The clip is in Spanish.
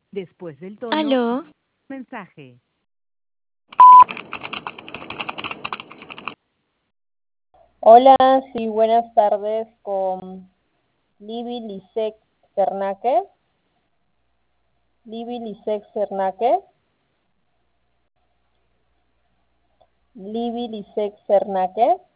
Después del tono, Aló, mensaje. Hola, sí, buenas tardes con Libby Lisek Cernaque. Libby Lisek Cernaque. Libby Lisek Cernaque.